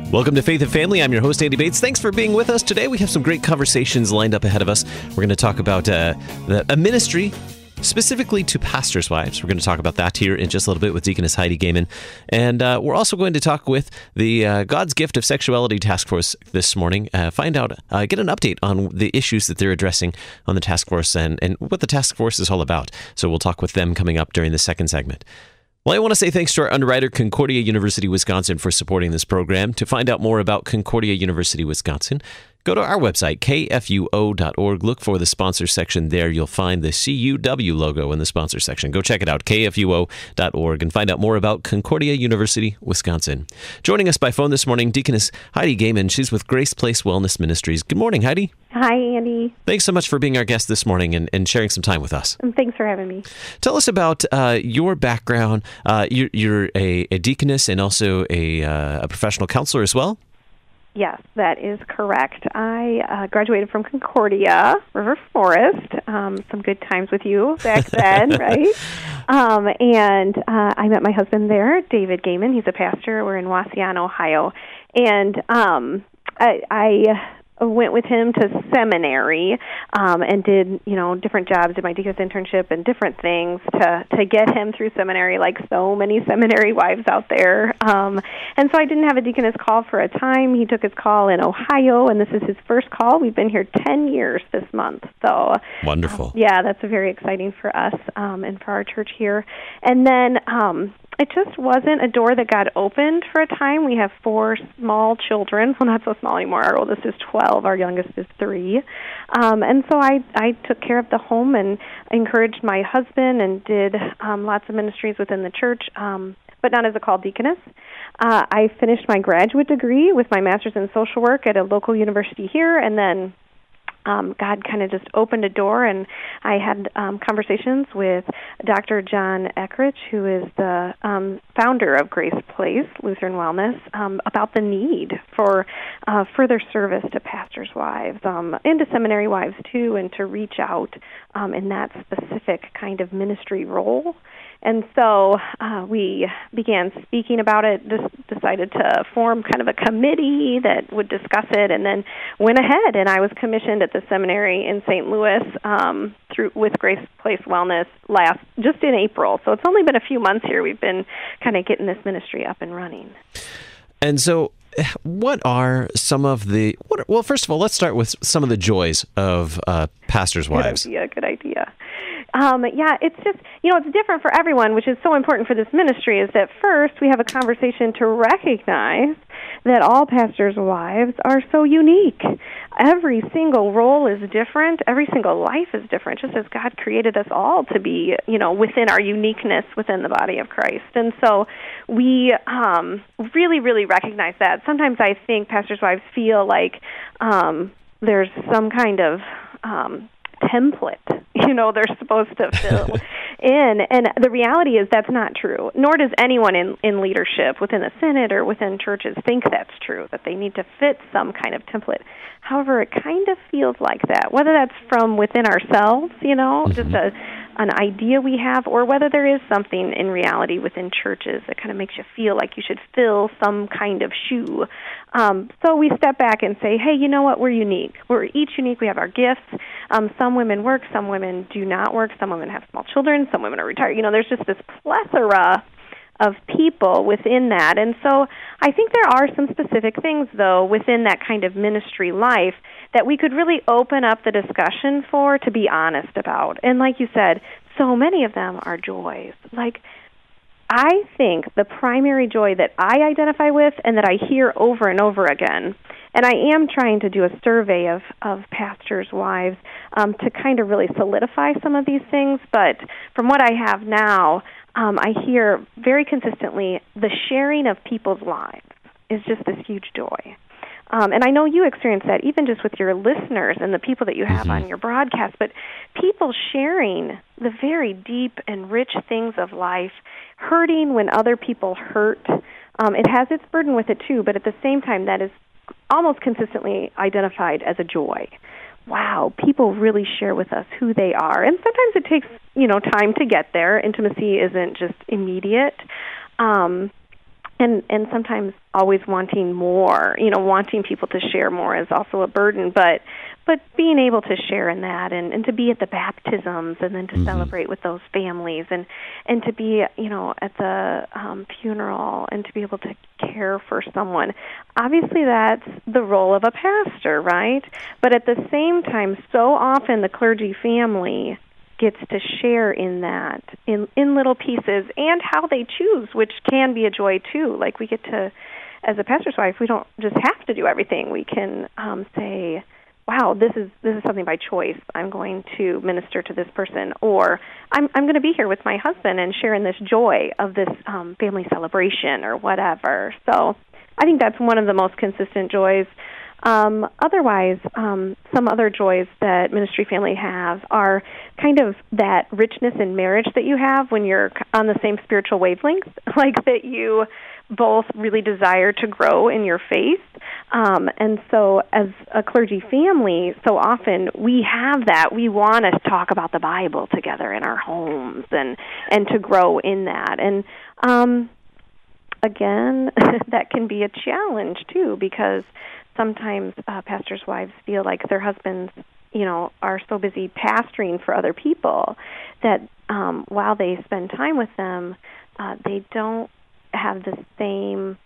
Welcome to Faith and Family. I'm your host, Andy Bates. Thanks for being with us today. We have some great conversations lined up ahead of us. We're going to talk about a ministry specifically to pastors' wives. We're going to talk about that here in just a little bit with Deaconess Heidi Gaiman. And we're also going to talk with the God's Gift of Sexuality Task Force this morning. Find out, get an update on the issues that they're addressing on the task force and what the task force is all about. So we'll talk with them coming up during the second segment. Well, I want to say thanks to our underwriter, Concordia University, Wisconsin, for supporting this program. To find out more about Concordia University, Wisconsin, go to our website, kfuo.org. Look for the sponsor section there. You'll find the CUW logo in the sponsor section. Go check it out, kfuo.org, and find out more about Concordia University, Wisconsin. Joining us by phone this morning, Deaconess Heidi Gaiman. She's with Grace Place Wellness Ministries. Good morning, Heidi. Hi, Andy. Thanks so much for being our guest this morning and sharing some time with us. Thanks for having me. Tell us about your background. You're a deaconess and also a professional counselor as well? Yes, that is correct. I graduated from Concordia, River Forest. Some good times with you back then, right? And I met my husband there, David Gaiman. He's a pastor. We're in Wauseon, Ohio. And I went with him to seminary and did, different jobs, did my deaconess internship and different things to get him through seminary, like so many seminary wives out there. And so I didn't have a deaconess call for a time. He took his call in Ohio, and this is his first call. We've been here 10 years this month. So wonderful. Yeah, that's very exciting for us and for our church here. And then it just wasn't a door that God opened for a time. We have 4 small children. Well, not so small anymore. Our oldest is 12. Our youngest is 3. And so I took care of the home and encouraged my husband and did lots of ministries within the church, but not as a called deaconess. I finished my graduate degree with my master's in social work at a local university here, and then God kind of just opened a door, and I had conversations with Dr. John Eckrich, who is the founder of Grace Place Lutheran Wellness, about the need for further service to pastors' wives and to seminary wives, too, and to reach out in that specific kind of ministry role. And so we began speaking about it, decided to form kind of a committee that would discuss it, and then went ahead. And I was commissioned at the seminary in St. Louis with Grace Place Wellness just in April. So it's only been a few months here. We've been kind of getting this ministry up and running. And so what are some of the, well, first of all, let's start with some of the joys of pastors' wives. Good idea. It's just, it's different for everyone, which is so important for this ministry, is that first we have a conversation to recognize that all pastors' wives are so unique. Every single role is different. Every single life is different, just as God created us all to be, within our uniqueness within the body of Christ. And so we really, really recognize that. Sometimes I think pastors' wives feel like there's some kind of template, they're supposed to fill in. And the reality is that's not true. Nor does anyone in leadership within the Synod or within churches think that's true, that they need to fit some kind of template. However, it kind of feels like that, whether that's from within ourselves, just an idea we have, or whether there is something in reality within churches that kind of makes you feel like you should fill some kind of shoe. So we step back and say, hey, you know what? We're unique. We're each unique. We have our gifts. Some women work. Some women do not work. Some women have small children. Some women are retired. There's just this plethora of people within that. And so I think there are some specific things, though, within that kind of ministry life that we could really open up the discussion for, to be honest about. And like you said, so many of them are joys. Like, I think the primary joy that I identify with and that I hear over and over again, and I am trying to do a survey of pastors' wives to kind of really solidify some of these things, but from what I have now, I hear very consistently the sharing of people's lives is just this huge joy. And I know you experience that even just with your listeners and the people that you have on your broadcast, but people sharing the very deep and rich things of life, hurting when other people hurt. It has its burden with it too, but at the same time that is almost consistently identified as a joy. Wow, people really share with us who they are. And sometimes it takes, time to get there. Intimacy isn't just immediate. and sometimes always wanting more, wanting people to share more is also a burden, but being able to share in that and to be at the baptisms and then to celebrate with those families and to be, at the funeral and to be able to care for someone. Obviously that's the role of a pastor, right? But at the same time, so often the clergy family gets to share in that, in little pieces, and how they choose, which can be a joy too. Like we get to, as a pastor's wife, we don't just have to do everything. We can say, wow, this is something by choice. I'm going to minister to this person, or I'm going to be here with my husband and share in this joy of this family celebration or whatever. So I think that's one of the most consistent joys. Otherwise, some other joys that ministry family have are kind of that richness in marriage that you have when you're on the same spiritual wavelength, like that you both really desire to grow in your faith. And so as a clergy family, so often we have that. We want to talk about the Bible together in our homes and to grow in that. And again, that can be a challenge too, because sometimes pastors' wives feel like their husbands, are so busy pastoring for other people that while they spend time with them, they don't have the same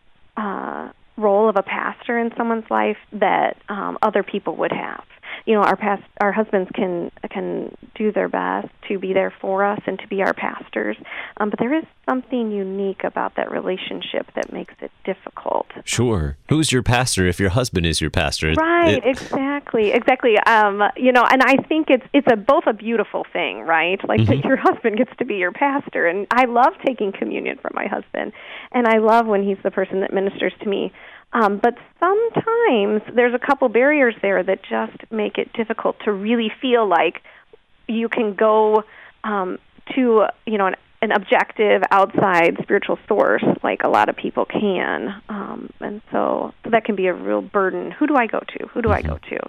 role of a pastor in someone's life that other people would have. Our husbands can do their best to be there for us and to be our pastors, but there is something unique about that relationship that makes it difficult. Sure. Who's your pastor if your husband is your pastor? Right, exactly. And I think it's both a beautiful thing, right? Like that your husband gets to be your pastor, and I love taking communion from my husband, and I love when he's the person that ministers to me. But sometimes there's a couple barriers there that just make it difficult to really feel like you can go to an objective outside spiritual source like a lot of people can, and so that can be a real burden. Who do I go to? Who do I go to?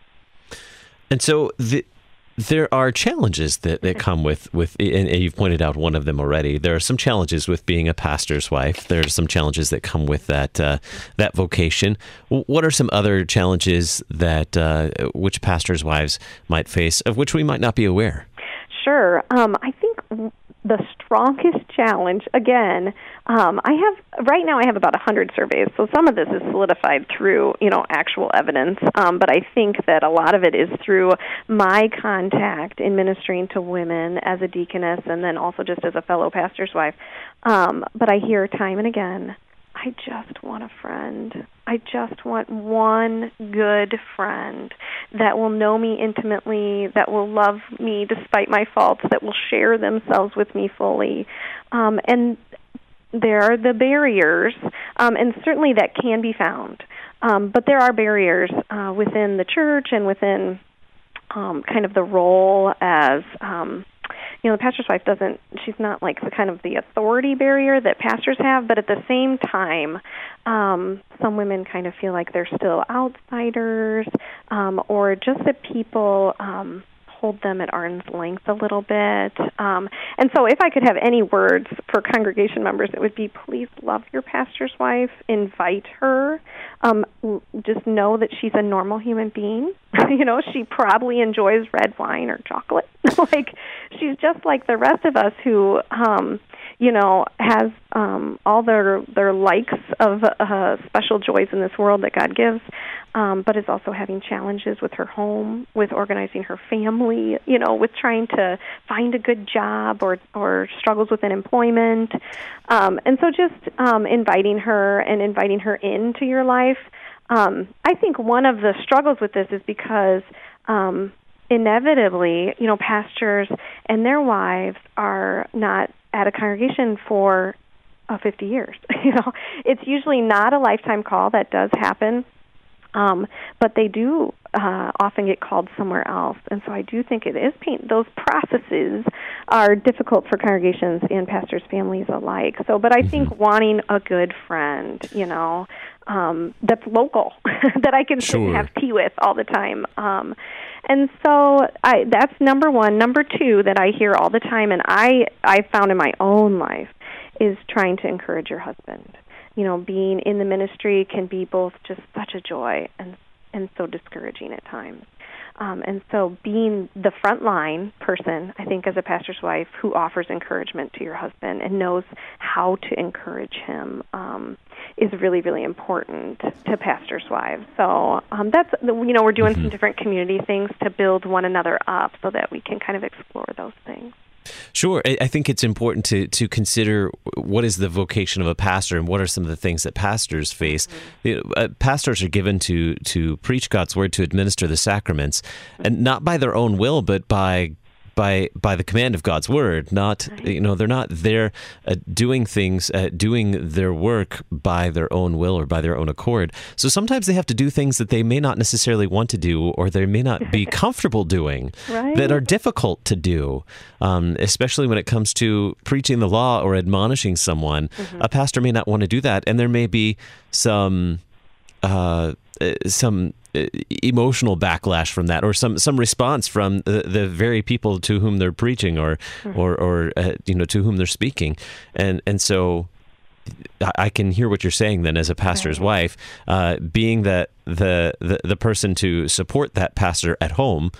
And so there are challenges that come with, and you've pointed out one of them already. There are some challenges with being a pastor's wife. There are some challenges that come with that vocation. What are some other challenges that which pastors' wives might face, of which we might not be aware? Sure. I think the strongest challenge, again, right now I have about 100 surveys, so some of this is solidified through, actual evidence, but I think that a lot of it is through my contact in ministering to women as a deaconess and then also just as a fellow pastor's wife. But I hear time and again, I just want a friend. I just want one good friend that will know me intimately, that will love me despite my faults, that will share themselves with me fully. And there are the barriers, and certainly that can be found. But there are barriers within the church and within kind of the role as the pastor's wife she's not like the authority barrier that pastors have, but at the same time, some women kind of feel like they're still outsiders, or just that people hold them at arm's length a little bit. And so if I could have any words for congregation members, it would be, please love your pastor's wife, invite her, just know that she's a normal human being. She probably enjoys red wine or chocolate. Like, she's just like the rest of us who, has all their likes of special joys in this world that God gives, but is also having challenges with her home, with organizing her family, with trying to find a good job or struggles within employment. And so just inviting her into your life. I think one of the struggles with this is because inevitably, pastors and their wives are not at a congregation for 50 years. It's usually not a lifetime call. That does happen. But they do often get called somewhere else. And so I do think it is those processes are difficult for congregations and pastors' families alike. So, but I think wanting a good friend, that's local, that I can sit and have tea with all the time. And so that's number one. Number two that I hear all the time, and I found in my own life, is trying to encourage your husband. Being in the ministry can be both just such a joy and so discouraging at times. And so being the frontline person, I think, as a pastor's wife who offers encouragement to your husband and knows how to encourage him is really, really important to pastors' wives. So that's, we're doing some different community things to build one another up so that we can kind of explore those things. Sure. I think it's important to consider what is the vocation of a pastor and what are some of the things that pastors face. Pastors are given to preach God's word, to administer the sacraments, and not by their own will, but by the command of God's word. Not, they're not there doing things, doing their work by their own will or by their own accord. So sometimes they have to do things that they may not necessarily want to do, or they may not be comfortable doing, right, that are difficult to do, especially when it comes to preaching the law or admonishing someone. A pastor may not want to do that, and there may be some emotional backlash from that, or some response from the very people to whom they're preaching, or to whom they're speaking, and so I can hear what you're saying then as a pastor's wife, being that the person to support that pastor at home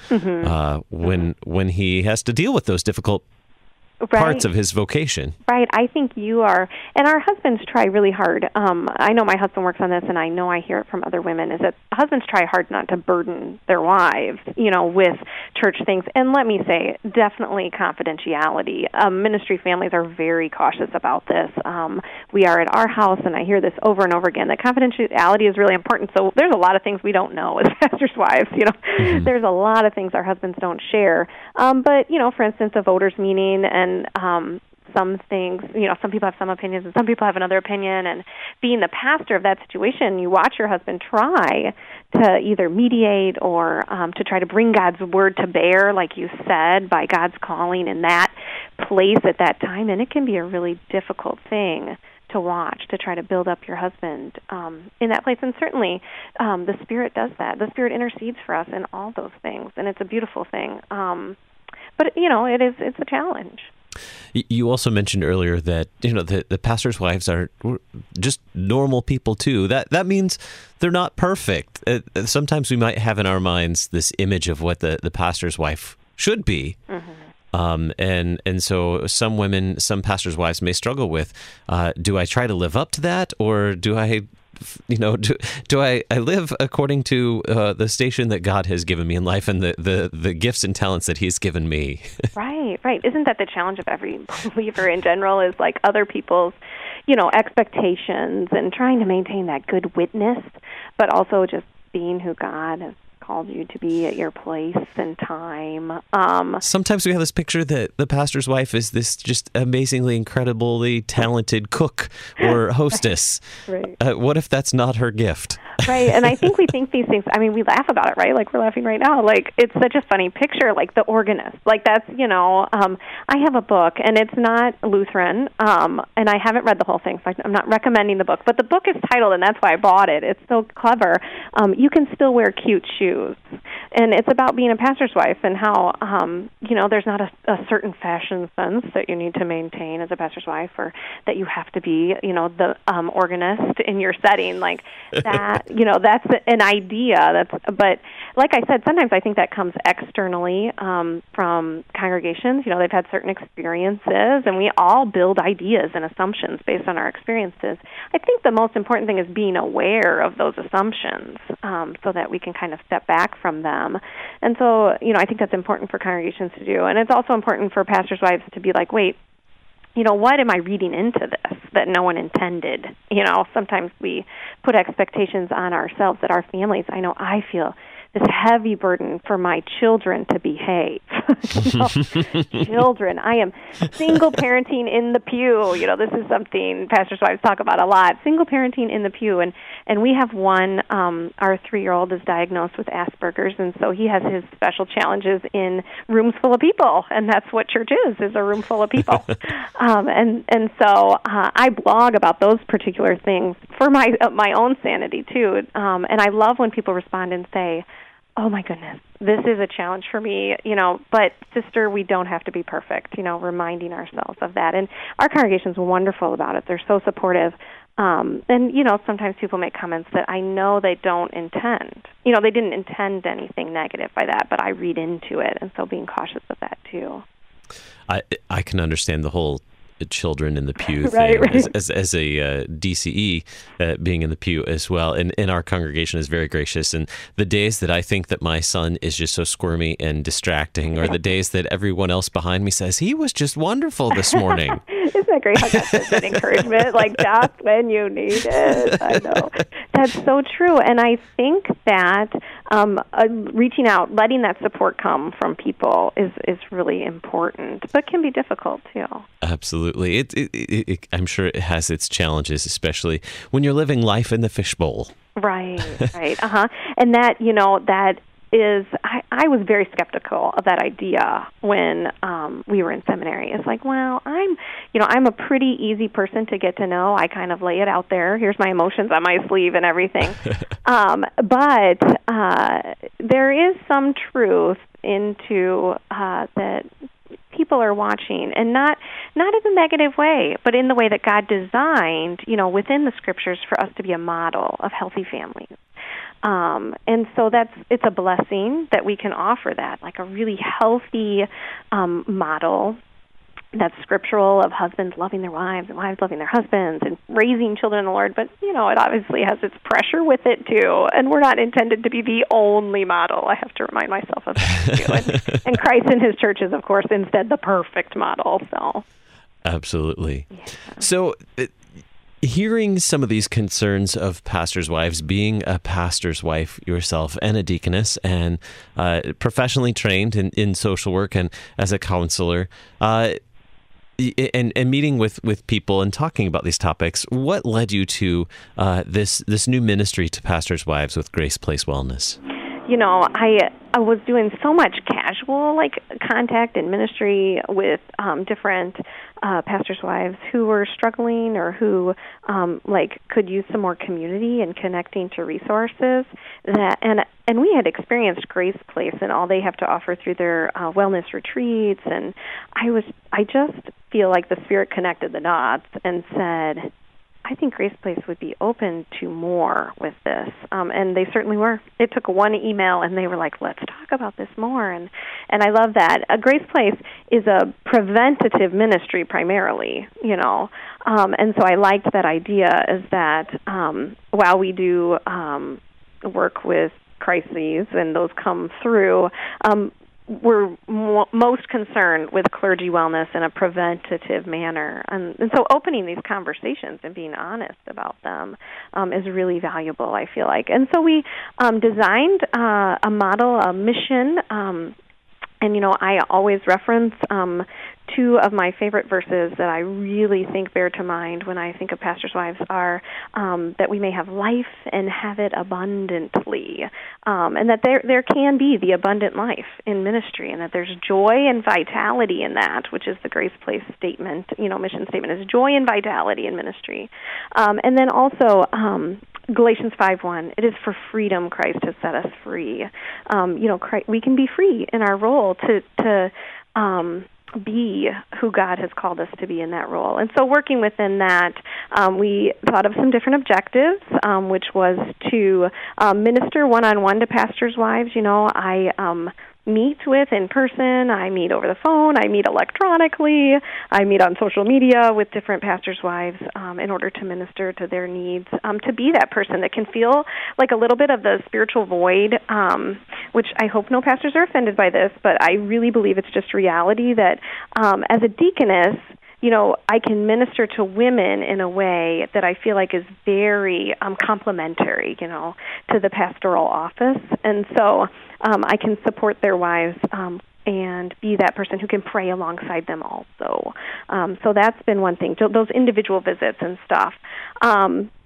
when he has to deal with those difficult parts of his vocation. Right. I think you are, and our husbands try really hard. I know my husband works on this, and I know I hear it from other women, is that husbands try hard not to burden their wives, with church things. And let me say, definitely confidentiality. Ministry families are very cautious about this. We are at our house, and I hear this over and over again, that confidentiality is really important. So there's a lot of things we don't know as pastors' wives. There's a lot of things our husbands don't share. But, for instance, a voters' meeting, and some things, some people have some opinions and some people have another opinion. And being the pastor of that situation, you watch your husband try to either mediate or to try to bring God's word to bear, like you said, by God's calling in that place at that time. And it can be a really difficult thing to watch, to try to build up your husband in that place. And certainly the Spirit does that. The Spirit intercedes for us in all those things, and it's a beautiful thing. But, it's a challenge. You also mentioned earlier that the pastors' wives are just normal people too. That means they're not perfect. Sometimes we might have in our minds this image of what the pastor's wife should be, and so some women, some pastors' wives may struggle with: do I try to live up to that, or do I? Do I live according to the station that God has given me in life and the gifts and talents that He's given me? Right. Isn't that the challenge of every believer in general, is like other people's, expectations and trying to maintain that good witness, but also just being who God has called you to be at your place and time. Sometimes we have this picture that the pastor's wife is this just amazingly, incredibly talented cook or hostess. Right. What if that's not her gift? Right, and I think we think these things, we laugh about it, right? Like, we're laughing right now. Like, it's such a funny picture, like the organist. Like, that's, I have a book, and it's not Lutheran, and I haven't read the whole thing, so I'm not recommending the book. But the book is titled, and that's why I bought it. It's so clever. You can still wear cute shoes. And it's about being a pastor's wife and how, there's not a certain fashion sense that you need to maintain as a pastor's wife, or that you have to be, the organist in your setting. Like that, that's an idea. But like I said, sometimes I think that comes externally from congregations. They've had certain experiences, and we all build ideas and assumptions based on our experiences. I think the most important thing is being aware of those assumptions so that we can kind of step back from them. And so, I think that's important for congregations to do. And it's also important for pastors' wives to be like, wait, what am I reading into this that no one intended? Sometimes we put expectations on ourselves that our families, I feel this heavy burden for my children to behave. Children. I am single parenting in the pew. This is something pastors' wives talk about a lot. Single parenting in the pew. And we have one, our 3-year-old is diagnosed with Asperger's, and so he has his special challenges in rooms full of people. And that's what church is a room full of people. And so I blog about those particular things for my own sanity, too. And I love when people respond and say, Oh my goodness. This is a challenge for me, but sister, we don't have to be perfect, reminding ourselves of that. And our congregation's wonderful about it. They're so supportive. And, sometimes people make comments that I know they don't intend. They didn't intend anything negative by that, but I read into it. And so being cautious of that too. I can understand the whole children in the pew right, thing right. As a DCE being in the pew as well. And our congregation is very gracious. And the days that I think that my son is just so squirmy and distracting are the days that everyone else behind me says, he was just wonderful this morning. Isn't that great how that's good encouragement? Like just when you need it. I know. That's so true. And I think that reaching out, letting that support come from people is really important, but can be difficult too. Absolutely. I'm sure it has its challenges, especially when you're living life in the fishbowl. Right, right. Uh-huh. And that, that is, I was very skeptical of that idea when we were in seminary. It's like, well, I'm a pretty easy person to get to know. I kind of lay it out there. Here's my emotions on my sleeve and everything. But there is some truth into that people are watching, and not in a negative way, but in the way that God designed, within the Scriptures for us to be a model of healthy families. And so it's a blessing that we can offer that, like a really healthy model that's scriptural of husbands loving their wives and wives loving their husbands and raising children in the Lord. But, it obviously has its pressure with it, too. And we're not intended to be the only model. I have to remind myself of that, too. And Christ and his church is, of course, instead the perfect model. So, absolutely. Yeah. So, hearing some of these concerns of pastors' wives, being a pastor's wife yourself and a deaconess and professionally trained in social work and as a counselor, and meeting with people and talking about these topics, what led you to this new ministry to pastors' wives with Grace Place Wellness? I was doing so much casual contact and ministry with different pastors' wives who were struggling or who could use some more community and connecting to resources and we had experienced Grace Place and all they have to offer through their wellness retreats, and I just feel like the Spirit connected the dots and said, I think Grace Place would be open to more with this. And they certainly were. It took one email, and they were like, let's talk about this more. And I love that. Grace Place is a preventative ministry primarily, And so I liked that idea is that while we do work with crises and those come through, we're most concerned with clergy wellness in a preventative manner. And so opening these conversations and being honest about them is really valuable, I feel like. And so we designed a model, a mission, and, I always reference two of my favorite verses that I really think bear to mind when I think of pastors' wives are that we may have life and have it abundantly, and that there can be the abundant life in ministry, and that there's joy and vitality in that, which is the Grace Place statement, mission statement is joy and vitality in ministry. And then also Galatians 5:1, it is for freedom Christ has set us free. We can be free in our role to be who God has called us to be in that role. And so working within that, we thought of some different objectives, which was to minister one-on-one to pastors' wives. I meet with in person, I meet over the phone, I meet electronically, I meet on social media with different pastors' wives in order to minister to their needs, to be that person that can feel like a little bit of the spiritual void, which I hope no pastors are offended by this, but I really believe it's just reality that as a deaconess, I can minister to women in a way that I feel like is very complementary, to the pastoral office. And so I can support their wives and be that person who can pray alongside them also. So that's been one thing, those individual visits and stuff.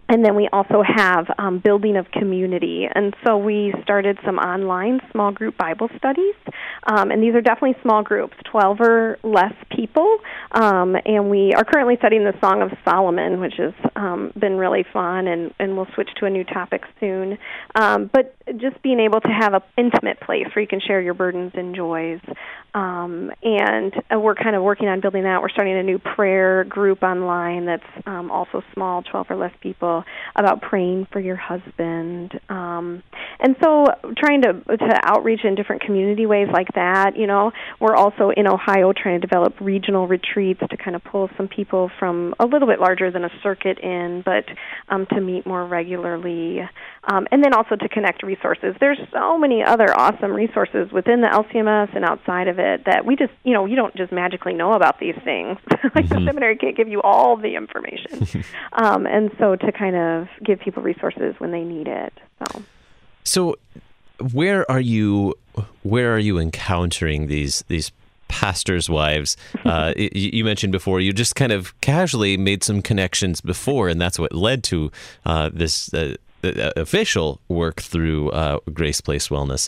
And then we also have building of community. And so we started some online small group Bible studies. And these are definitely small groups, 12 or less people. And we are currently studying the Song of Solomon, which has been really fun, and we'll switch to a new topic soon. But just being able to have an intimate place where you can share your burdens and joys. And we're kind of working on building that. We're starting a new prayer group online that's also small, 12 or less people, about praying for your husband. And so trying to outreach in different community ways like that. We're also in Ohio trying to develop regional retreats to kind of pull some people from a little bit larger than a circuit in, but to meet more regularly. And then also to connect resources. There's so many other awesome resources within the LCMS and outside of it that we just, you don't just magically know about these things. Like the seminary can't give you all the information. And so to kind of give people resources when they need it. So where are you encountering these pastors' wives? You mentioned before you just kind of casually made some connections before, and that's what led to this official work through Grace Place Wellness.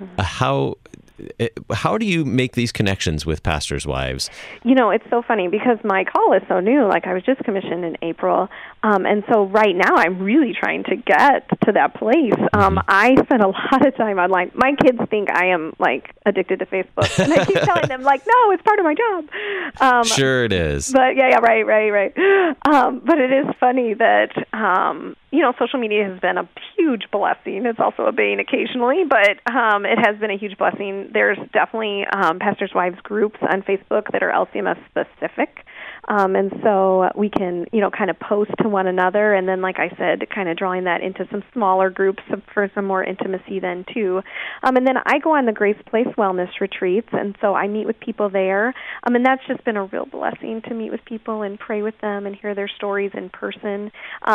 How do you make these connections with pastors' wives? It's so funny because my call is so new. Like, I was just commissioned in April. And so right now I'm really trying to get to that place. I spend a lot of time online. My kids think I am, addicted to Facebook. And I keep telling them, no, it's part of my job. Sure it is. But, yeah, right. But it is funny that, social media has been a huge blessing. It's also a bane occasionally, but it has been a huge blessing. There's definitely pastors' wives groups on Facebook that are LCMS specific. And so we can, kind of post to one another. And then, like I said, kind of drawing that into some smaller groups for some more intimacy then, too. And then I go on the Grace Place Wellness retreats. And so I meet with people there. And that's just been a real blessing to meet with people and pray with them and hear their stories in person.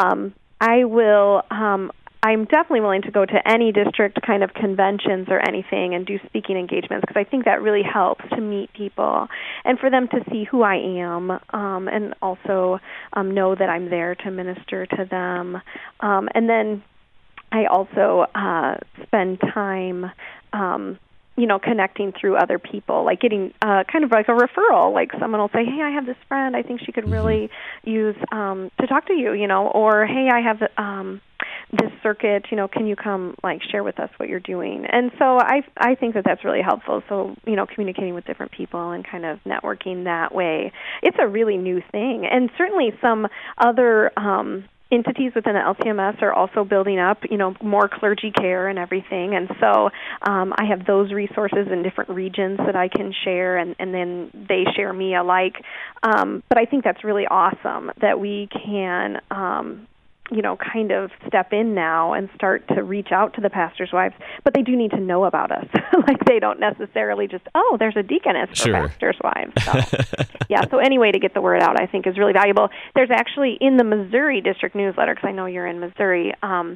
I'm definitely willing to go to any district kind of conventions or anything and do speaking engagements because I think that really helps to meet people and for them to see who I am and also know that I'm there to minister to them. And then I also spend time connecting through other people, like getting kind of like a referral. Like someone will say, hey, I have this friend. I think she could really use to talk to you, or hey, I have this circuit, can you come share with us what you're doing? And so I think that that's really helpful. So, communicating with different people and kind of networking that way. It's a really new thing. And certainly some other entities within the LCMS are also building up, more clergy care and everything. And so I have those resources in different regions that I can share, and then they share me alike. But I think that's really awesome that we can kind of step in now and start to reach out to the pastors' wives, but they do need to know about us. They don't necessarily just, there's a deaconess for pastors' wives. So, so any way to get the word out, I think, is really valuable. There's actually, in the Missouri district newsletter, because I know you're in Missouri,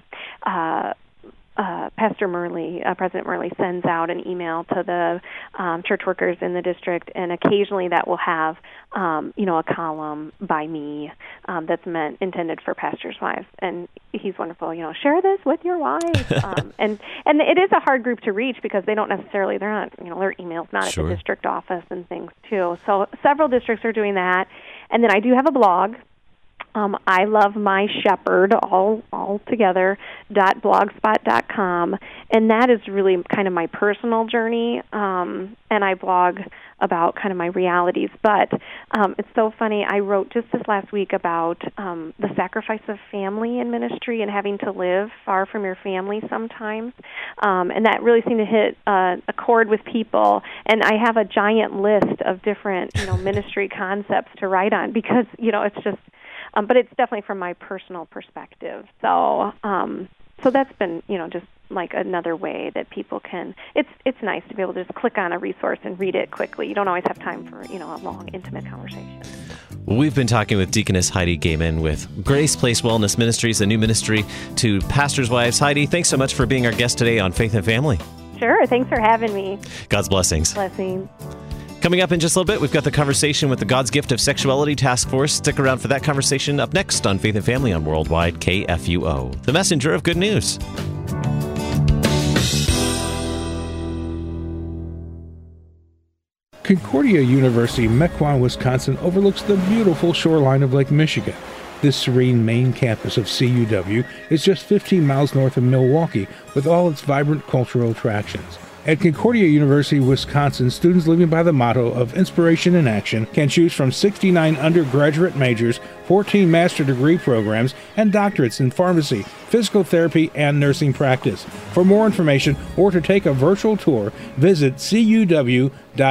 Pastor Murley, President Murley, sends out an email to the church workers in the district, and occasionally that will have, a column by me that's intended for pastors' wives. And he's wonderful. Share this with your wives. And it is a hard group to reach because they don't necessarily, they're not, their email's not at the district office and things too. So several districts are doing that. And then I do have a blog. I Love My Shepherd, all together, .blogspot.com, and that is really kind of my personal journey, and I blog about kind of my realities. But it's so funny, I wrote just this last week about the sacrifice of family in ministry and having to live far from your family sometimes, and that really seemed to hit a chord with people, and I have a giant list of different, ministry concepts to write on because, it's just... but it's definitely from my personal perspective. So that's been, just like another way that people can. It's nice to be able to just click on a resource and read it quickly. You don't always have time for, a long, intimate conversation. Well, we've been talking with Deaconess Heidi Gaiman with Grace Place Wellness Ministries, a new ministry to pastors' wives. Heidi, thanks so much for being our guest today on Faith and Family. Sure. Thanks for having me. God's blessings. Blessings. Coming up in just a little bit, we've got the conversation with the God's Gift of Sexuality Task Force. Stick around for that conversation up next on Faith and Family on Worldwide KFUO, the messenger of good news. Concordia University, Mequon, Wisconsin overlooks the beautiful shoreline of Lake Michigan. This serene main campus of CUW is just 15 miles north of Milwaukee with all its vibrant cultural attractions. At Concordia University, Wisconsin, students living by the motto of inspiration in action can choose from 69 undergraduate majors, 14 master degree programs, and doctorates in pharmacy, physical therapy, and nursing practice. For more information or to take a virtual tour, visit cuw.edu.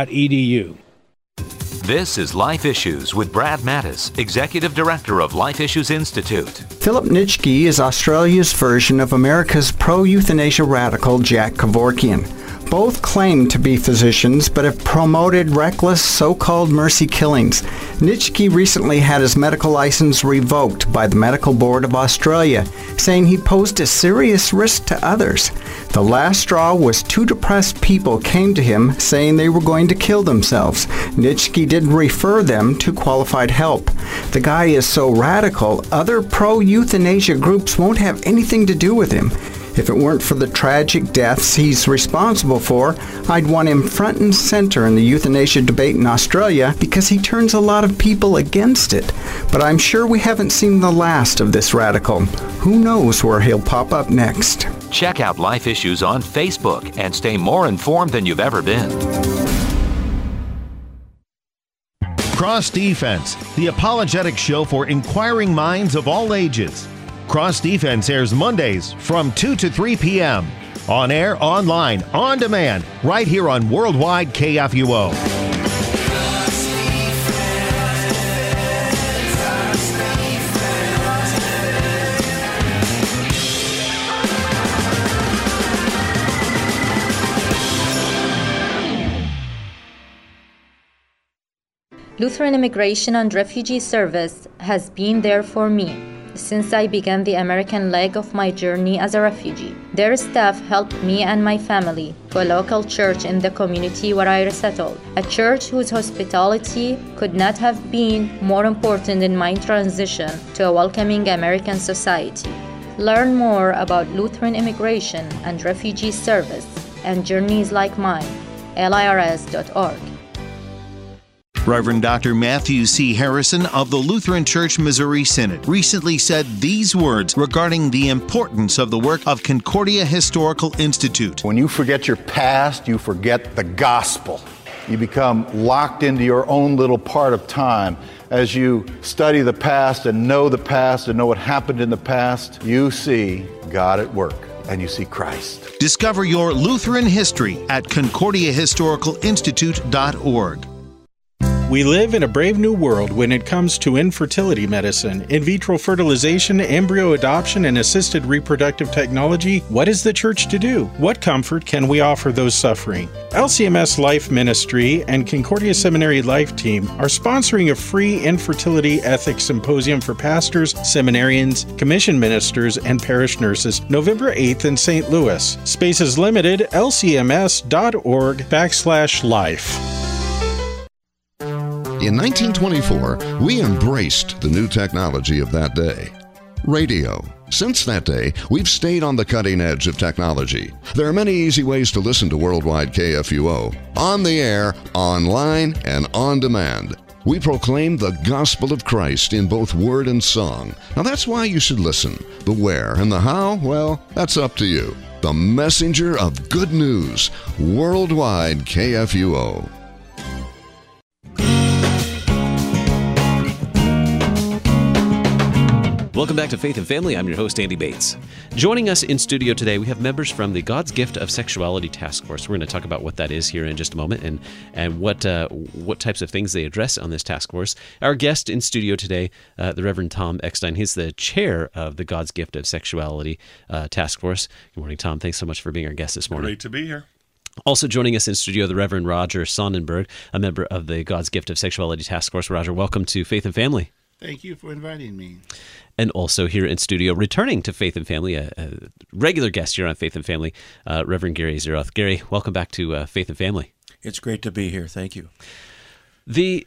This is Life Issues with Brad Mattis, Executive Director of Life Issues Institute. Philip Nitschke is Australia's version of America's pro-euthanasia radical Jack Kevorkian. Both claim to be physicians, but have promoted reckless so-called mercy killings. Nitschke recently had his medical license revoked by the Medical Board of Australia, saying he posed a serious risk to others. The last straw was two depressed people came to him saying they were going to kill themselves. Nitschke did refer them to qualified help. The guy is so radical, other pro-euthanasia groups won't have anything to do with him. If it weren't for the tragic deaths he's responsible for, I'd want him front and center in the euthanasia debate in Australia because he turns a lot of people against it. But I'm sure we haven't seen the last of this radical. Who knows where he'll pop up next? Check out Life Issues on Facebook and stay more informed than you've ever been. Cross Defense, the apologetic show for inquiring minds of all ages. Cross Defense airs Mondays from 2 to 3 p.m. On air, online, on demand, right here on Worldwide KFUO. Lutheran Immigration and Refugee Service has been there for me since I began the American leg of my journey as a refugee. Their staff helped me and my family to a local church in the community where I resettled, a church whose hospitality could not have been more important in my transition to a welcoming American society. Learn more about Lutheran Immigration and Refugee Service and journeys like mine, lirs.org. Reverend Dr. Matthew C. Harrison of the Lutheran Church Missouri Synod recently said these words regarding the importance of the work of Concordia Historical Institute. When you forget your past, you forget the gospel. You become locked into your own little part of time. As you study the past and know what happened in the past, you see God at work and you see Christ. Discover your Lutheran history at concordiahistoricalinstitute.org. We live in a brave new world when it comes to infertility medicine, in vitro fertilization, embryo adoption, and assisted reproductive technology. What is the church to do? What comfort can we offer those suffering? LCMS Life Ministry and Concordia Seminary Life Team are sponsoring a free infertility ethics symposium for pastors, seminarians, commissioned ministers, and parish nurses November 8th in St. Louis. Space is limited. lcms.org/life. In 1924, we embraced the new technology of that day, radio. Since that day, we've stayed on the cutting edge of technology. There are many easy ways to listen to Worldwide KFUO, on the air, online, and on demand. We proclaim the gospel of Christ in both word and song. Now that's why you should listen. The where and the how, well, that's up to you. The messenger of good news, Worldwide KFUO. Welcome back to Faith and Family. I'm your host, Andy Bates. Joining us in studio today, we have members from the God's Gift of Sexuality Task Force. We're going to talk about what that is here in just a moment and what types of things they address on this task force. Our guest in studio today, the Reverend Tom Eckstein. He's the chair of the God's Gift of Sexuality Task Force. Good morning, Tom. Thanks so much for being our guest this morning. Great to be here. Also joining us in studio, the Reverend Roger Sonnenberg, a member of the God's Gift of Sexuality Task Force. Roger, welcome to Faith and Family. Thank you for inviting me. And also here in studio, returning to Faith and Family, a regular guest here on Faith and Family, Reverend Gary Zeroth. Gary, welcome back to Faith and Family. It's great to be here. Thank you. The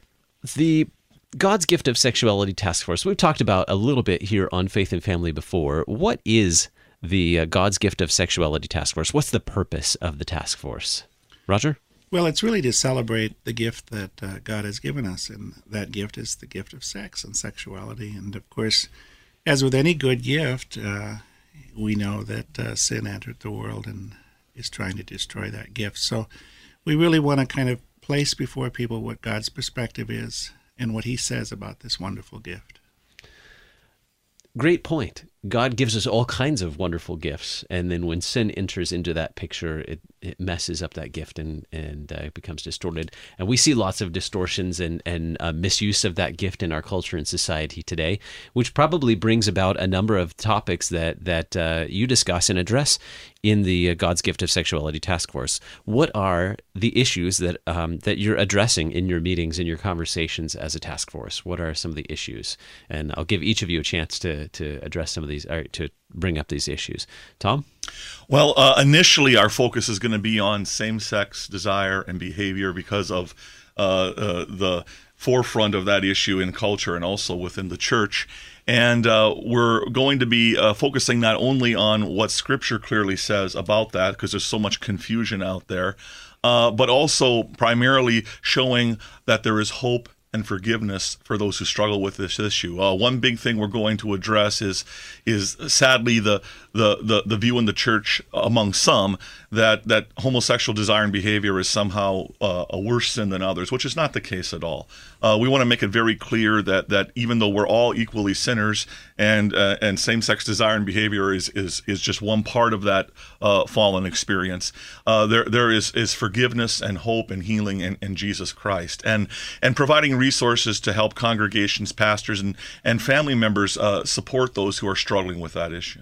God's Gift of Sexuality Task Force, we've talked about a little bit here on Faith and Family before. What is the God's Gift of Sexuality Task Force? What's the purpose of the task force? Roger? Well, it's really to celebrate the gift that God has given us, and that gift is the gift of sex and sexuality. And of course, as with any good gift, we know that sin entered the world and is trying to destroy that gift. So we really want to kind of place before people what God's perspective is and what he says about this wonderful gift. Great point. God gives us all kinds of wonderful gifts, and then when sin enters into that picture, it messes up that gift and it becomes distorted. And we see lots of distortions and misuse of that gift in our culture and society today, which probably brings about a number of topics that you discuss and address in the God's Gift of Sexuality Task Force. What are the issues that you're addressing in your meetings, in your conversations as a task force? What are some of the issues? And I'll give each of you a chance to address some of these, or to bring up these issues. Tom? Well, initially our focus is going to be on same-sex desire and behavior because of the forefront of that issue in culture and also within the church. And we're going to be focusing not only on what Scripture clearly says about that, because there's so much confusion out there, but also primarily showing that there is hope and forgiveness for those who struggle with this issue. One big thing we're going to address is sadly the view in the church among some that homosexual desire and behavior is somehow a worse sin than others, which is not the case at all. We want to make it very clear that even though we're all equally sinners, and same-sex desire and behavior is just one part of that fallen experience, there is forgiveness and hope and healing in Jesus Christ, and providing resources to help congregations, pastors, and family members support those who are struggling with that issue.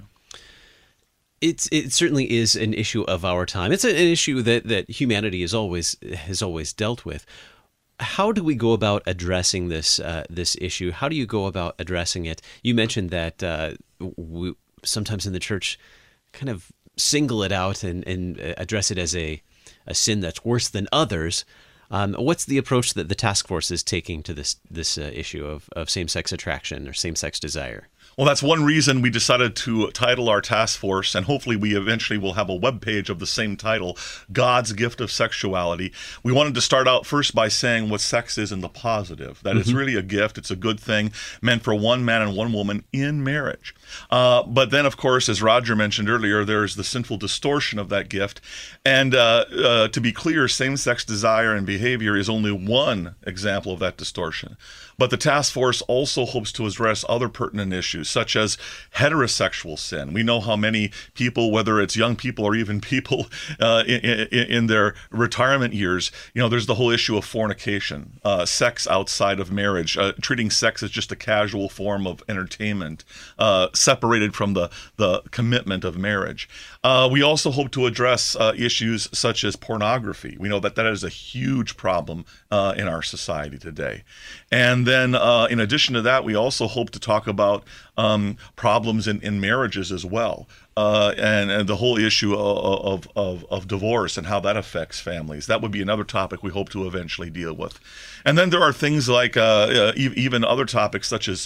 It certainly is an issue of our time. It's an issue that humanity has always dealt with. How do we go about addressing this issue? How do you go about addressing it? You mentioned that we sometimes in the church kind of single it out and address it as a sin that's worse than others. What's the approach that the task force is taking to this issue of same-sex attraction or same-sex desire? Well, that's one reason we decided to title our task force, and hopefully we eventually will have a webpage of the same title, God's Gift of Sexuality. We wanted to start out first by saying what sex is in the positive, that it's really a gift, it's a good thing, meant for one man and one woman in marriage. But then, of course, as Roger mentioned earlier, there's the sinful distortion of that gift. And to be clear, same-sex desire and behavior is only one example of that distortion. But the task force also hopes to address other pertinent issues, such as heterosexual sin. We know how many people, whether it's young people or even people in their retirement years, there's the whole issue of fornication, sex outside of marriage, treating sex as just a casual form of entertainment, separated from the commitment of marriage. We also hope to address issues such as pornography. We know that is a huge problem in our society today. And then in addition to that, we also hope to talk about problems in marriages as well. And the whole issue of divorce and how that affects families. That would be another topic we hope to eventually deal with. And then there are things like even other topics such as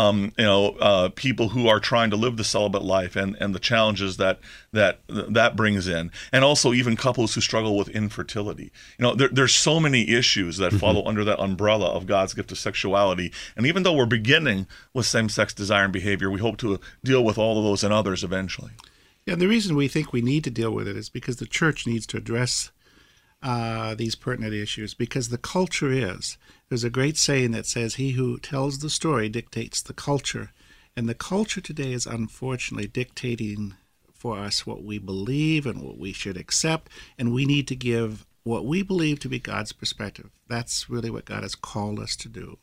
people who are trying to live the celibate life and the challenges that brings in, and also even couples who struggle with infertility. There's so many issues that follow under that umbrella of God's gift of sexuality. And even though we're beginning with same-sex desire and behavior, we hope to deal with all of those and others eventually. Yeah, the reason we think we need to deal with it is because the church needs to address these pertinent issues, because the culture there's a great saying that says, he who tells the story dictates the culture. And the culture today is unfortunately dictating for us what we believe and what we should accept, and we need to give what we believe to be God's perspective. That's really what God has called us to do.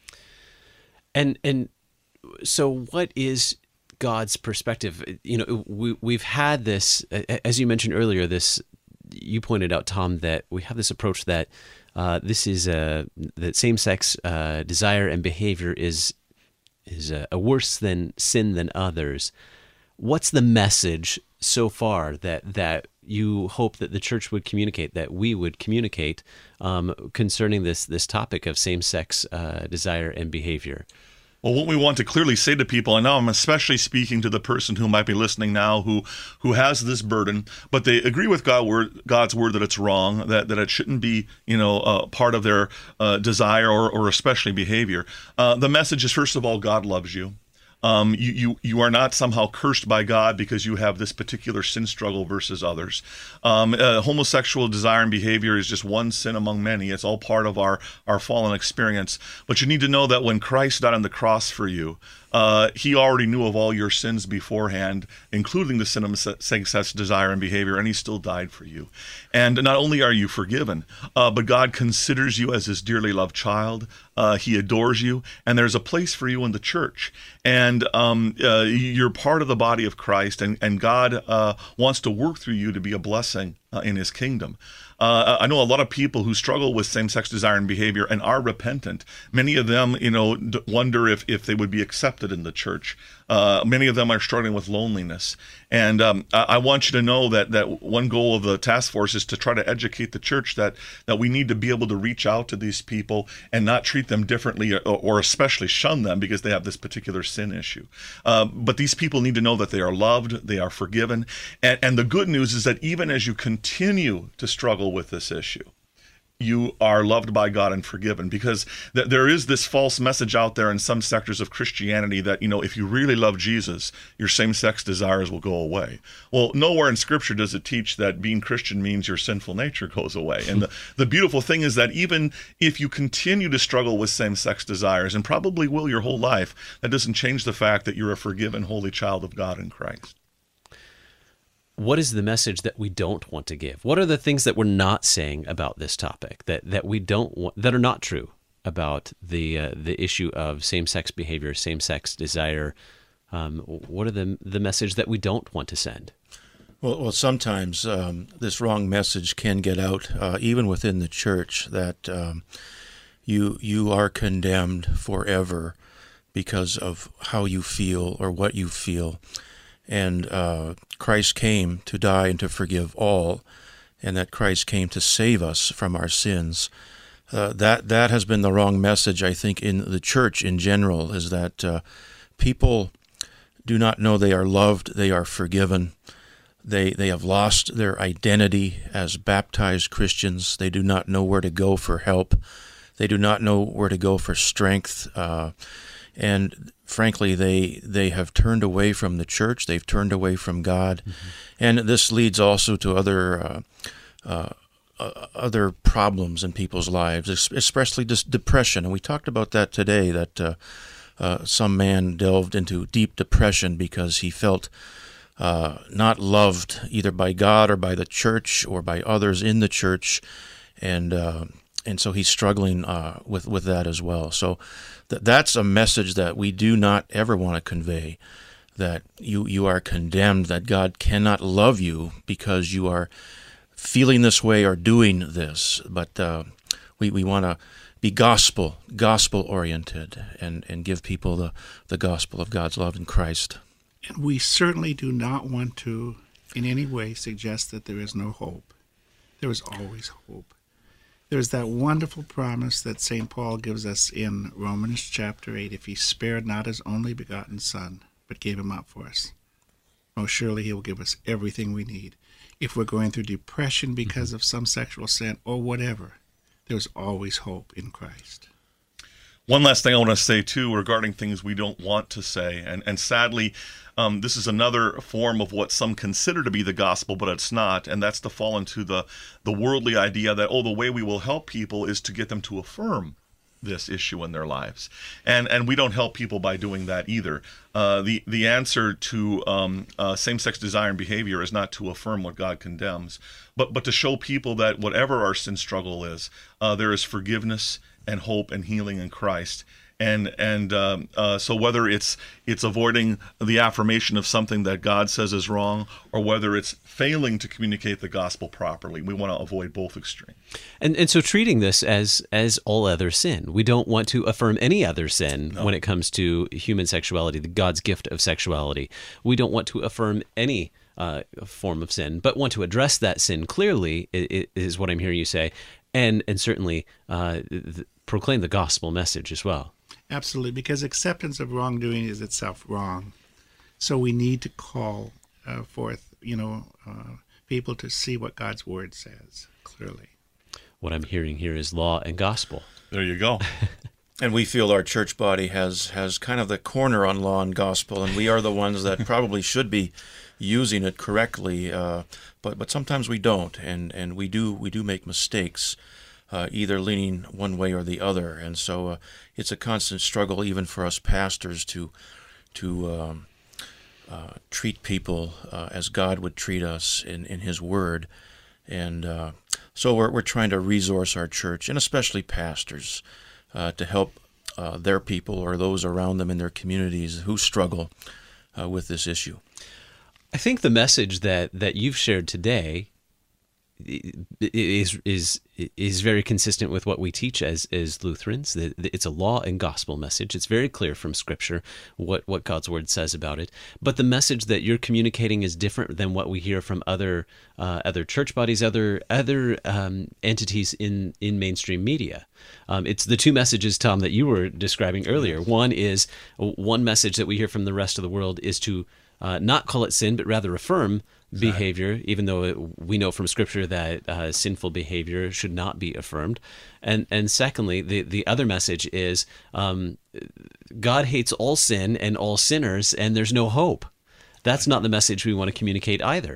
And so what is God's perspective? We've had this, as you mentioned earlier, you pointed out, Tom, that we have this approach that this is that same-sex desire and behavior is a worse than sin than others. What's the message so far that you hope that the church would communicate, that we would communicate concerning this topic of same-sex desire and behavior? Well, what we want to clearly say to people, and now I'm especially speaking to the person who might be listening now who has this burden, but they agree with God's word that it's wrong, that it shouldn't be, part of their desire or especially behavior. The message is, first of all, God loves you. You are not somehow cursed by God because you have this particular sin struggle versus others. Homosexual desire and behavior is just one sin among many. It's all part of our fallen experience. But you need to know that when Christ died on the cross for you, he already knew of all your sins beforehand, including the sin of same-sex desire and behavior, and he still died for you. And not only are you forgiven, but God considers you as his dearly loved child. He adores you, and there's a place for you in the church. And you're part of the body of Christ, and God wants to work through you to be a blessing in his kingdom. I know a lot of people who struggle with same-sex desire and behavior and are repentant. Many of them, wonder if they would be accepted in the church. Many of them are struggling with loneliness. And I want you to know that one goal of the task force is to try to educate the church that we need to be able to reach out to these people and not treat them differently or especially shun them because they have this particular sin issue. But these people need to know that they are loved, they are forgiven. And the good news is that even as you continue to struggle with this issue, you are loved by God and forgiven, because there is this false message out there in some sectors of Christianity that, if you really love Jesus, your same-sex desires will go away. Well, nowhere in Scripture does it teach that being Christian means your sinful nature goes away. And the beautiful thing is that even if you continue to struggle with same-sex desires, and probably will your whole life, that doesn't change the fact that you're a forgiven, holy child of God in Christ. What is the message that we don't want to give? What are the things that we're not saying about this topic that we don't want, that are not true about the issue of same-sex behavior, same-sex desire? What are the message that we don't want to send? Well, sometimes this wrong message can get out, even within the church, that you are condemned forever because of how you feel or what you feel. And Christ came to die and to forgive all, and that Christ came to save us from our sins. That has been the wrong message, I think, in the church in general, is that people do not know they are loved, they are forgiven. They have lost their identity as baptized Christians. They do not know where to go for help. They do not know where to go for strength. And frankly, they have turned away from the church. They've turned away from God. Mm-hmm. And this leads also to other problems in people's lives, especially depression. And we talked about that today, that some man delved into deep depression because he felt not loved either by God or by the church or by others in the church. And so he's struggling with that as well. So that's a message that we do not ever want to convey, that you are condemned, that God cannot love you because you are feeling this way or doing this. But we want to be gospel-oriented and give people the gospel of God's love in Christ. And we certainly do not want to in any way suggest that there is no hope. There is always hope. There's that wonderful promise that St. Paul gives us in Romans chapter 8, if he spared not his only begotten Son, but gave him up for us, most surely he will give us everything we need. If we're going through depression because of some sexual sin or whatever, there's always hope in Christ. One last thing I want to say, too, regarding things we don't want to say, and sadly, this is another form of what some consider to be the gospel, but it's not, and that's to fall into the worldly idea that, the way we will help people is to get them to affirm this issue in their lives. And we don't help people by doing that either. The answer to same-sex desire and behavior is not to affirm what God condemns, but to show people that whatever our sin struggle is, there is forgiveness and hope and healing in Christ. And so whether it's avoiding the affirmation of something that God says is wrong, or whether it's failing to communicate the gospel properly, we want to avoid both extremes. And so treating this as all other sin. We don't want to affirm any other sin when it comes to human sexuality, God's gift of sexuality. We don't want to affirm any form of sin, but want to address that sin clearly, is what I'm hearing you say, and certainly proclaim the gospel message as well. Absolutely, because acceptance of wrongdoing is itself wrong. So we need to call forth, people to see what God's word says clearly. What I'm hearing here is law and gospel. There you go. And we feel our church body has kind of the corner on law and gospel, and we are the ones that probably should be using it correctly, but sometimes we don't, and we do make mistakes, either leaning one way or the other, and so it's a constant struggle even for us pastors to treat people as God would treat us in His Word, and so we're trying to resource our church, and especially pastors, to help their people or those around them in their communities who struggle with this issue. I think the message that you've shared today is very consistent with what we teach as Lutherans. It's a law and gospel message. It's very clear from Scripture what God's Word says about it. But the message that you're communicating is different than what we hear from other church bodies, other entities in mainstream media. It's the two messages, Tom, that you were describing earlier. One message that we hear from the rest of the world is to not call it sin, but rather affirm behavior, even though we know from Scripture that sinful behavior should not be affirmed. And secondly, the other message is God hates all sin and all sinners, and there's no hope. That's not the message we want to communicate either.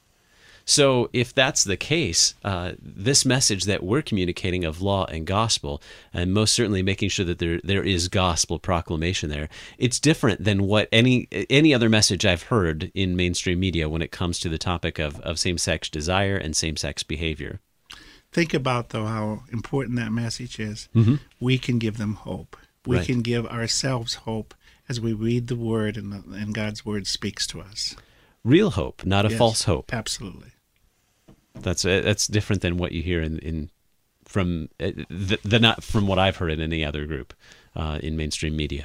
So if that's the case, this message that we're communicating of law and gospel, and most certainly making sure that there is gospel proclamation there, it's different than what any other message I've heard in mainstream media when it comes to the topic of same-sex desire and same-sex behavior. Think about, though, how important that message is. Mm-hmm. We can give them hope. We Right. can give ourselves hope as we read the Word and God's Word speaks to us. Real hope, not a Yes, false hope. Absolutely. That's different than what you hear from not from what I've heard in any other group in mainstream media.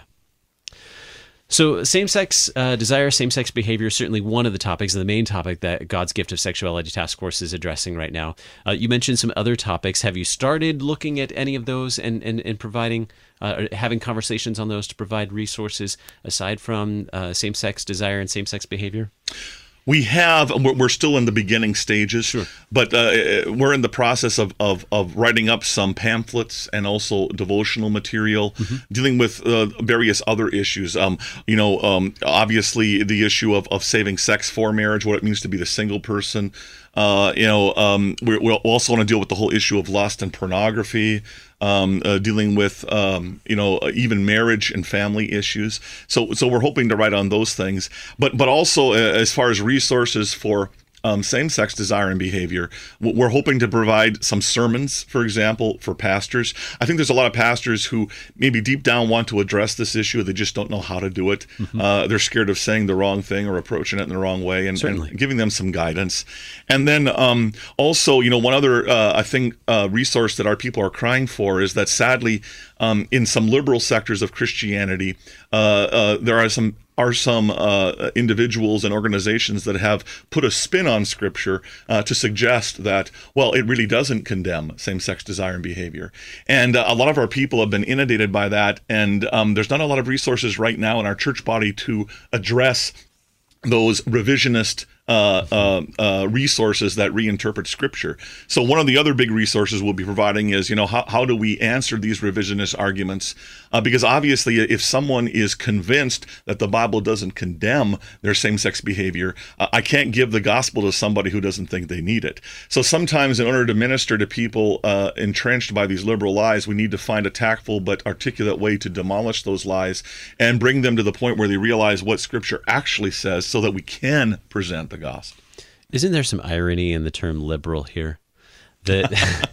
So same-sex desire, same-sex behavior is certainly one of the topics, the main topic that God's Gift of Sexuality Task Force is addressing right now. You mentioned some other topics. Have you started looking at any of those and providing, or having conversations on those to provide resources aside from same-sex desire and same-sex behavior? We have. We're still in the beginning stages, sure. But we're in the process of writing up some pamphlets and also devotional material dealing with various other issues. Obviously the issue of saving sex for marriage, what it means to be the single person. We also want to deal with the whole issue of lust and pornography. Dealing with even marriage and family issues. So we're hoping to write on those things, but also as far as resources for same-sex desire and behavior, we're hoping to provide some sermons, for example, for pastors. I think there's a lot of pastors who maybe deep down want to address this issue. They just don't know how to do it. They're scared of saying the wrong thing or approaching it in the wrong way, and giving them some guidance. And then also, one other resource that our people are crying for is that sadly, in some liberal sectors of Christianity, there are some individuals and organizations that have put a spin on Scripture to suggest that, well, it really doesn't condemn same-sex desire and behavior. And a lot of our people have been inundated by that, and there's not a lot of resources right now in our church body to address those revisionist resources that reinterpret Scripture. So one of the other big resources we'll be providing is, how do we answer these revisionist arguments? Because obviously, if someone is convinced that the Bible doesn't condemn their same-sex behavior, I can't give the gospel to somebody who doesn't think they need it. So sometimes in order to minister to people entrenched by these liberal lies, we need to find a tactful but articulate way to demolish those lies and bring them to the point where they realize what Scripture actually says so that we can present the gospel. Isn't there some irony in the term liberal here? That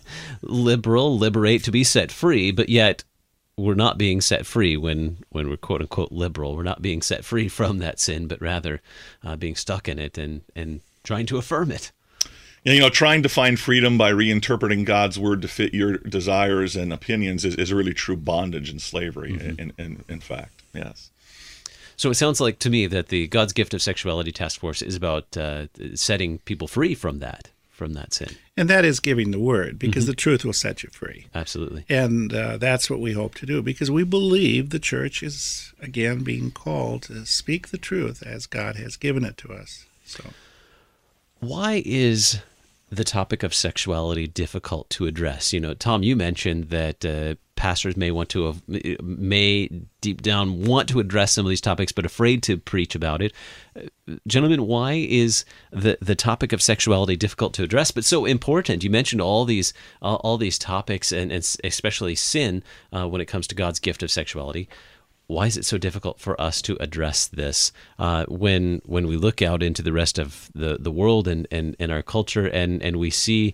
liberate to be set free, but yet we're not being set free when we're quote unquote liberal. We're not being set free from that sin, but rather being stuck in it and trying to affirm it. Trying to find freedom by reinterpreting God's word to fit your desires and opinions is really true bondage and slavery, in fact. Yes. So it sounds like to me that the God's Gift of Sexuality Task Force is about setting people free from that sin. And that is giving the word, because the truth will set you free. Absolutely. And that's what we hope to do, because we believe the church is, again, being called to speak the truth as God has given it to us. So, why is the topic of sexuality difficult to address? Tom, you mentioned that pastors may deep down want to address some of these topics, but afraid to preach about it. Gentlemen, why is the topic of sexuality difficult to address, but so important? You mentioned all these topics, and especially sin when it comes to God's gift of sexuality. Why is it so difficult for us to address this when we look out into the rest of the world and our culture, and we see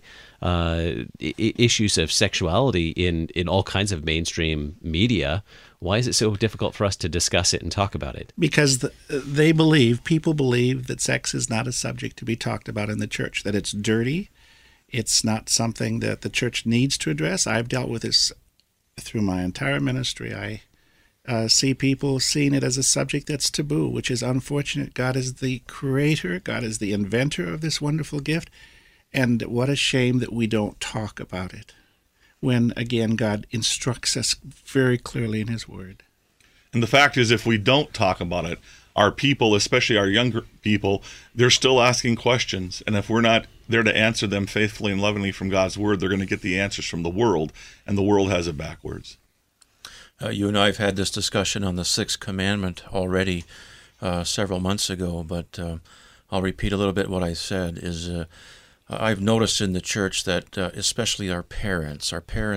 issues of sexuality in all kinds of mainstream media? Why is it so difficult for us to discuss it and talk about it? Because people believe that sex is not a subject to be talked about in the church, that it's dirty. It's not something that the church needs to address. I've dealt with this through my entire ministry. I see people seeing it as a subject that's taboo, which is unfortunate. God is the creator. God is the inventor of this wonderful gift. And what a shame that we don't talk about it when, again, God instructs us very clearly in his word. And the fact is, if we don't talk about it, our people, especially our younger people, they're still asking questions. And if we're not there to answer them faithfully and lovingly from God's word, they're going to get the answers from the world, and the world has it backwards. You and I have had this discussion on the Sixth Commandment already several months ago, but I'll repeat a little bit what I said. I've noticed in the church that especially our parents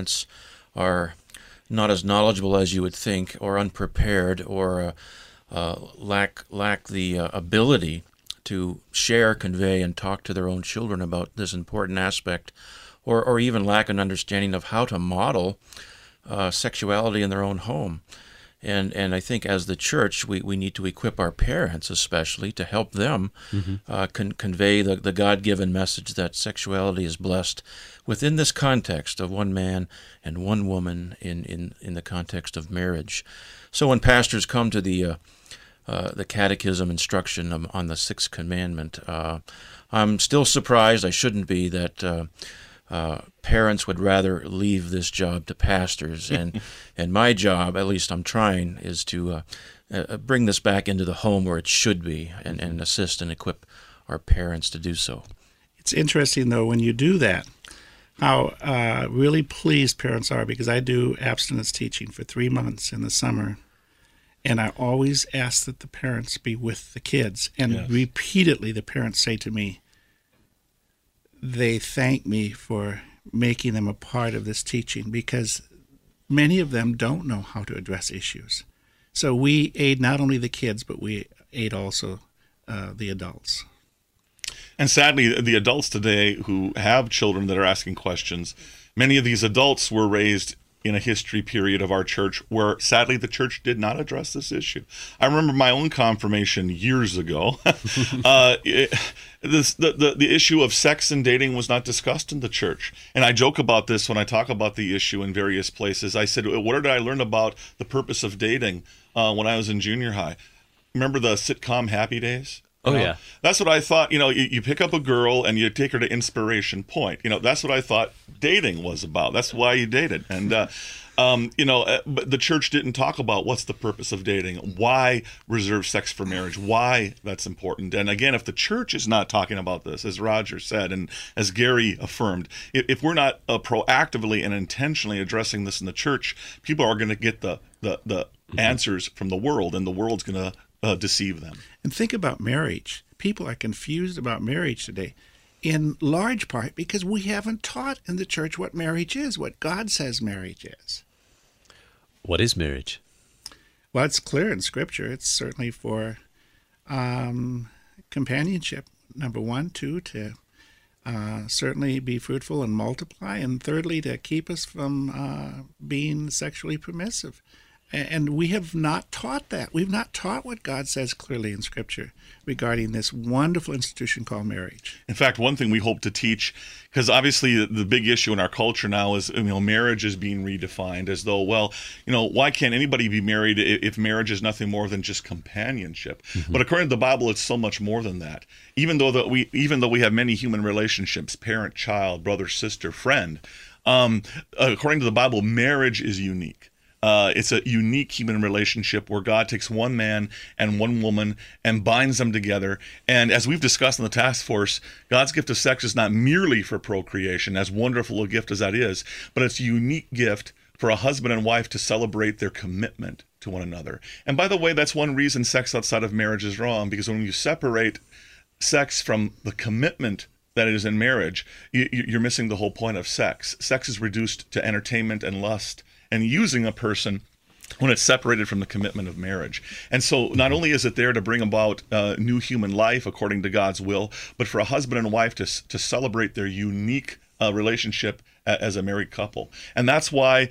are not as knowledgeable as you would think, or unprepared, or lack the ability to share, convey, and talk to their own children about this important aspect, or even lack an understanding of how to model sexuality in their own home. And I think as the church, we need to equip our parents especially to help them convey the God-given message that sexuality is blessed within this context of one man and one woman in the context of marriage. So when pastors come to the catechism instruction on the Sixth Commandment, I'm still surprised, I shouldn't be, that parents would rather leave this job to pastors, and my job, at least I'm trying, is to bring this back into the home where it should be, and assist and equip our parents to do so. It's interesting, though, when you do that, how really pleased parents are, because I do abstinence teaching for 3 months in the summer, and I always ask that the parents be with the kids, and repeatedly the parents say to me, they thank me for making them a part of this teaching, because many of them don't know how to address issues. So we aid not only the kids, but we aid also the adults. And sadly, the adults today who have children that are asking questions, many of these adults were raised in a history period of our church where, sadly, the church did not address this issue. I remember my own confirmation years ago. The issue of sex and dating was not discussed in the church. And I joke about this when I talk about the issue in various places. I said, where did I learn about the purpose of dating when I was in junior high? Remember the sitcom Happy Days? Oh, yeah. That's what I thought. You pick up a girl and you take her to Inspiration Point. That's what I thought dating was about. That's why you dated. And, but the church didn't talk about what's the purpose of dating, why reserve sex for marriage, why that's important. And again, if the church is not talking about this, as Roger said, and as Gary affirmed, if we're not proactively and intentionally addressing this in the church, people are going to get the answers from the world, and the world's going to deceive them. And think about marriage. People are confused about marriage today, in large part because we haven't taught in the church what marriage is, what God says marriage is. What is marriage? Well, it's clear in Scripture. It's certainly for companionship, number one. Two, to certainly be fruitful and multiply. And thirdly, to keep us from being sexually permissive. And we have not taught that. We've not taught what God says clearly in Scripture regarding this wonderful institution called marriage. In fact, one thing we hope to teach, because obviously the big issue in our culture now is, marriage is being redefined as though, why can't anybody be married if marriage is nothing more than just companionship? Mm-hmm. But according to the Bible, it's so much more than that. Even though we have many human relationships, parent, child, brother, sister, friend, according to the Bible, marriage is unique. It's a unique human relationship where God takes one man and one woman and binds them together. And as we've discussed in the task force, God's gift of sex is not merely for procreation, as wonderful a gift as that is, but it's a unique gift for a husband and wife to celebrate their commitment to one another. And by the way, that's one reason sex outside of marriage is wrong, because when you separate sex from the commitment that is in marriage, you're missing the whole point of sex. Sex is reduced to entertainment and lust and using a person when it's separated from the commitment of marriage. And so not only is it there to bring about new human life according to God's will, but for a husband and wife to celebrate their unique relationship as a married couple. And that's why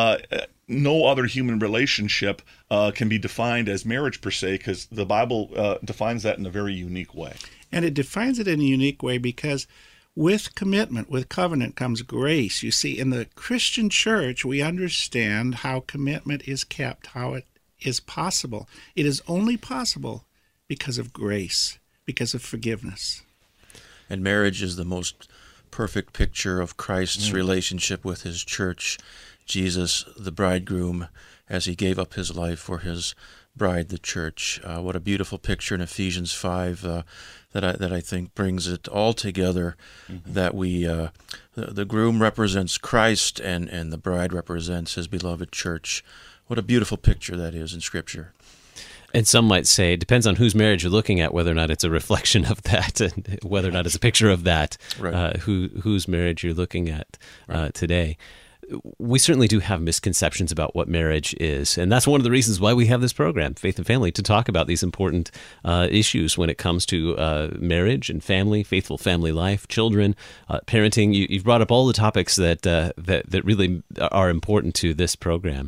no other human relationship can be defined as marriage per se, because the Bible defines that in a very unique way. And it defines it in a unique way because with commitment, with covenant, comes grace. You see, in the Christian church, we understand how commitment is kept, how it is possible. It is only possible because of grace, because of forgiveness. And marriage is the most perfect picture of Christ's relationship with his church, Jesus, the bridegroom, as he gave up his life for his bride, the church. What a beautiful picture in Ephesians 5 that I think brings it all together, that we the groom represents Christ and the bride represents his beloved church. What a beautiful picture that is in Scripture. And some might say it depends on whose marriage you're looking at, whether or not it's a reflection of that, and whether or not it's a picture of that, right. Whose marriage you're looking at today. We certainly do have misconceptions about what marriage is, and that's one of the reasons why we have this program, Faith and Family, to talk about these important issues when it comes to marriage and family, faithful family life, children, parenting. You've brought up all the topics that really are important to this program.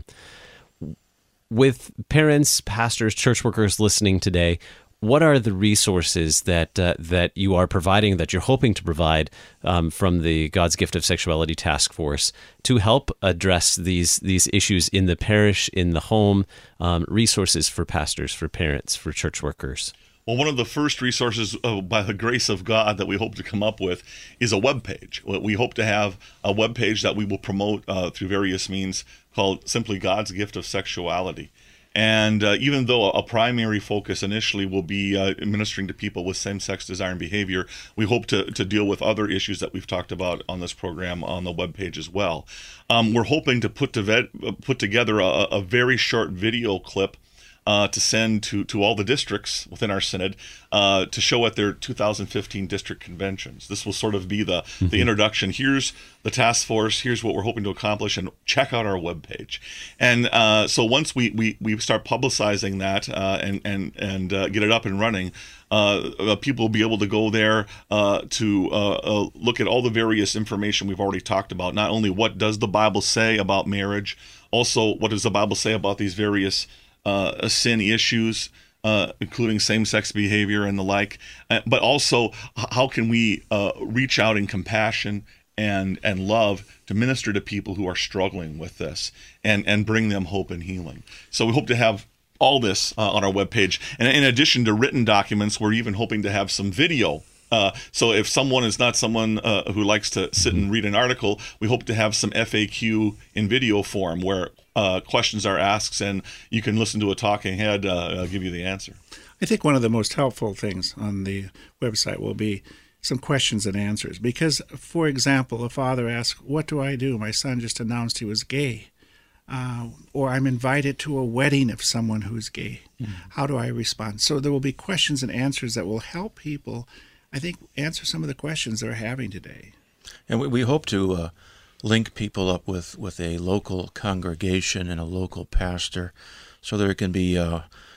With parents, pastors, church workers listening today, what are the resources that you are providing, that you're hoping to provide from the God's Gift of Sexuality Task Force to help address these issues in the parish, in the home, resources for pastors, for parents, for church workers? Well, one of the first resources by the grace of God that we hope to come up with is a web page. We hope to have a web page that we will promote through various means called simply God's Gift of Sexuality. And even though a primary focus initially will be ministering to people with same-sex desire and behavior, we hope to deal with other issues that we've talked about on this program on the webpage as well. We're hoping to put together a very short video clip to send to all the districts within our synod to show at their 2015 district conventions. This will sort of be the introduction. Here's the task force. Here's what we're hoping to accomplish, and check out our webpage. And so once we start publicizing that and get it up and running, people will be able to go there to look at all the various information we've already talked about. Not only what does the Bible say about marriage, also what does the Bible say about these various sin issues, including same-sex behavior and the like, but also how can we reach out in compassion and love to minister to people who are struggling with this and bring them hope and healing. So we hope to have all this on our webpage. And in addition to written documents, we're even hoping to have some video. So if someone is not someone who likes to sit and read an article, we hope to have some FAQ in video form where questions are asked and you can listen to a talking head give you the answer. I think one of the most helpful things on the website will be some questions and answers. Because, for example, a father asks, "What do I do? My son just announced he was gay." Or I'm invited to a wedding of someone who's gay. How do I respond? So there will be questions and answers that will help people, I think, answer some of the questions they're having today. And we hope to link people up with a local congregation and a local pastor so there can be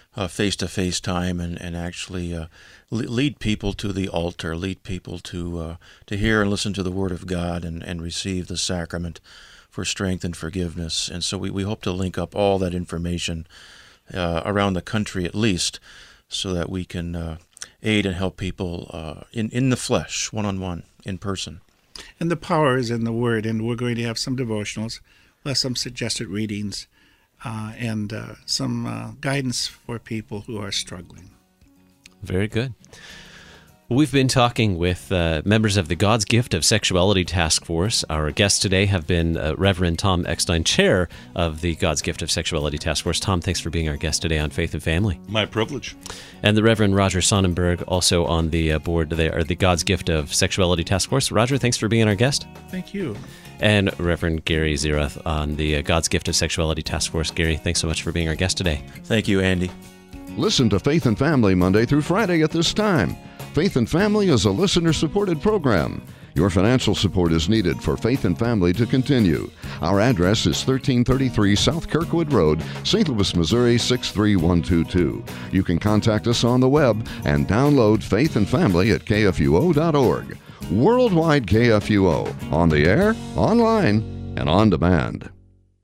face-to-face time and actually lead people to the altar, lead people to hear and listen to the Word of God and receive the sacrament for strength and forgiveness. And so we hope to link up all that information around the country at least, so that we can aid and help people in the flesh, one-on-one, in person. And the power is in the Word, and we're going to have some devotionals, plus some suggested readings, and some guidance for people who are struggling. Very good. We've been talking with members of the God's Gift of Sexuality Task Force. Our guests today have been Reverend Tom Eckstein, chair of the God's Gift of Sexuality Task Force. Tom, thanks for being our guest today on Faith and Family. My privilege. And the Reverend Roger Sonnenberg, also on the board, they are the God's Gift of Sexuality Task Force. Roger, thanks for being our guest. Thank you. And Reverend Gary Zeroth on the God's Gift of Sexuality Task Force. Gary, thanks so much for being our guest today. Thank you, Andy. Listen to Faith and Family Monday through Friday at this time. Faith and Family is a listener-supported program. Your financial support is needed for Faith and Family to continue. Our address is 1333 South Kirkwood Road, St. Louis, Missouri 63122. You can contact us on the web and download Faith and Family at kfuo.org. Worldwide KFUO, on the air, online, and on demand.